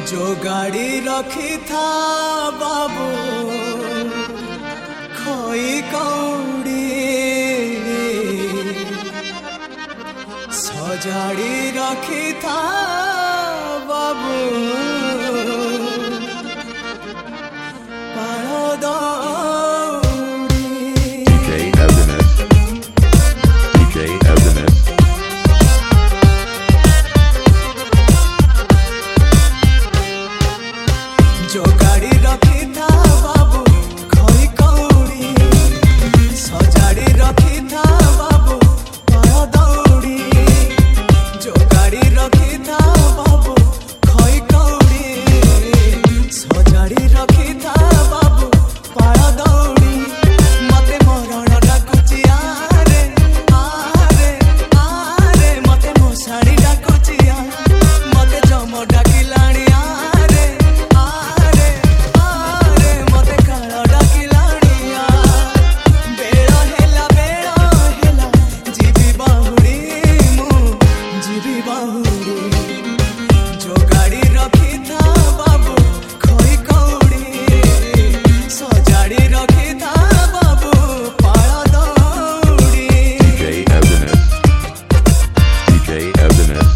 जो गाड़ी रखी था बाबू खोई कौड़ी सजाड़ी रखी था बाबू जो गाड़ी रखी था बाबू खोई कौड़ी सजाड़ी रखी था बाबू पाया दौड़ी जो गाड़ी रखी था बाबू खोई कौड़ी सजाड़ी रखी था बाबू पाया दौड़ी मते मरण डाकुची आरे आरे आरे मते मोसाड़ी डाकुची मते जम डाकिलाणी जो गाड़ी रखी था बाबू खोई कौड़ी सजाड़ी रखी था बाबू पाया दौड़ी DJ Evanet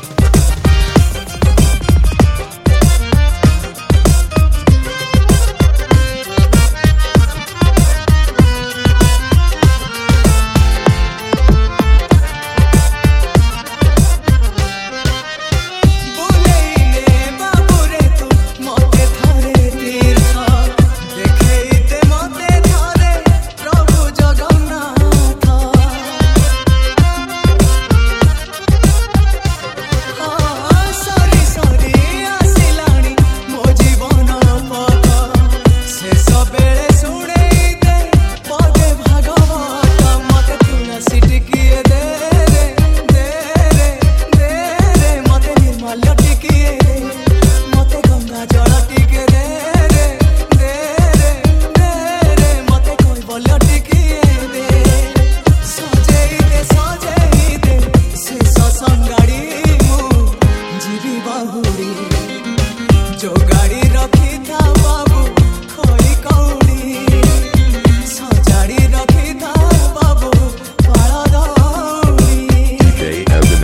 जो गाड़ी रखी था बाबू खोई कौड़ी सजाड़ी रखी था बाबू पाया दौड़ी DJ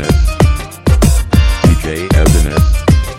Evanet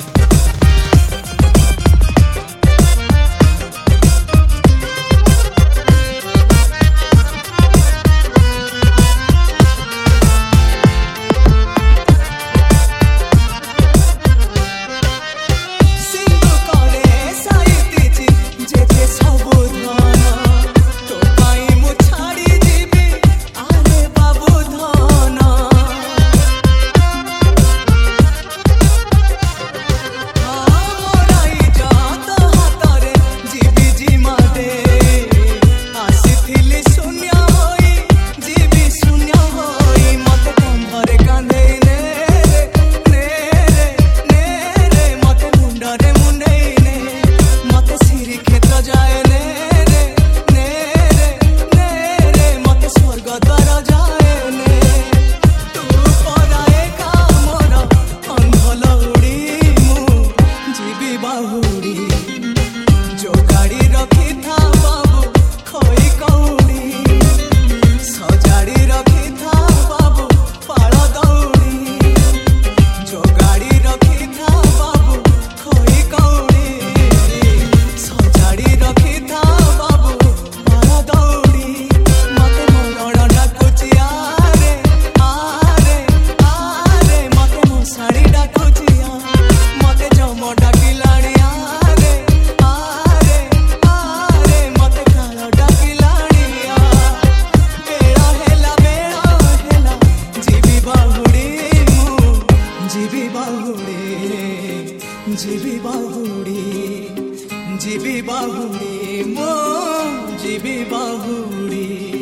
जो गाड़ी रखी था बाबू खोई कौड़ी सजाड़ी रखी था बाबू पाया दौड़ी जो गाड़ी रखी था बाबू खोई कौड़ी सजाड़ी रखी था बाबू पाया दौड़ी मते मरण डाकुची आरे आरे आरे मते मोसाड़ी डाकुची मते जम डाकिलाणी जीवी बाहुड़ी मो जीवी बाहुड़ी।